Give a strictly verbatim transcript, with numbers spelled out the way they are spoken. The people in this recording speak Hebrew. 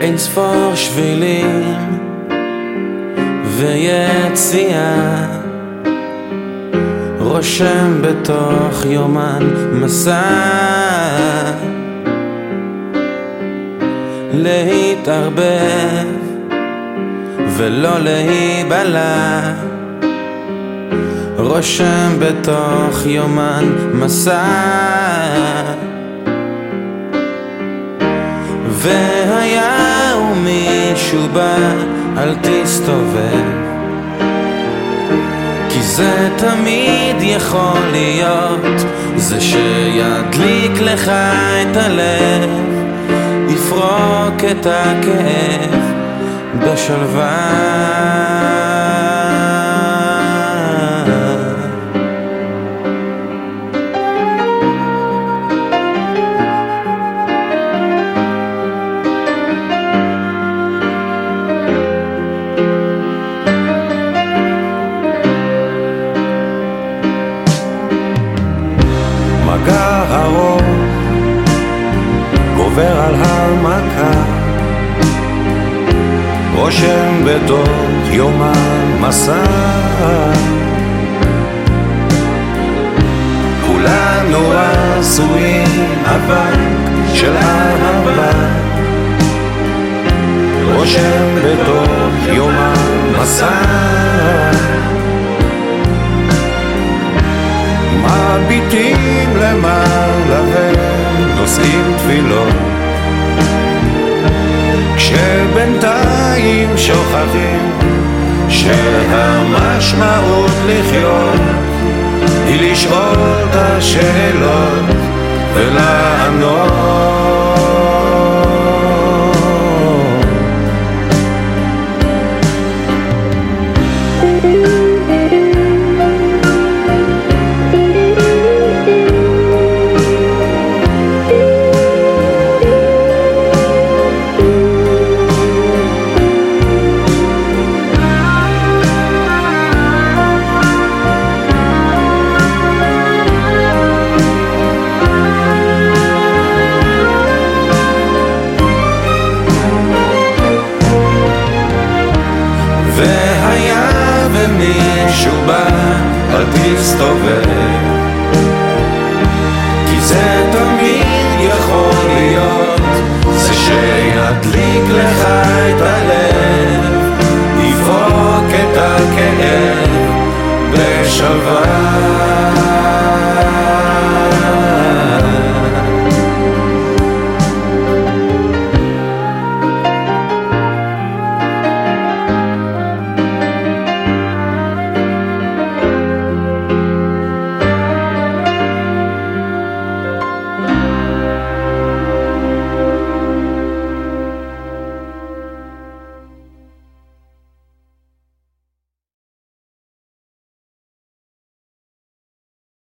אין ספור שבילים ויציאה, רושם בתוך יומן מסע, להתערבב ולא להיבלע, רושם בתוך יומן מסע. והיה ומישהו בא, אל תסתובב, כי זה תמיד יכול להיות, זה שידליק לך את הלב, יפרוק את הכאב בשלווה. מגע הרוב גובר על המכה, רושם בתוך יומן מסע, כולנו עשויים אבק של אהבה, רושם בתוך יומן מסע, מביטים למעלה ונושאים תפילות, כשבינתיים שוכחים שהמשמעות לחיות היא לשאול את השאלות ולענות. והיה ומישהו בא, אל תסתובב, כי זה תמיד יכול להיות, זה שידליק לך את הלב, יפרוק את הכאב בשלווה.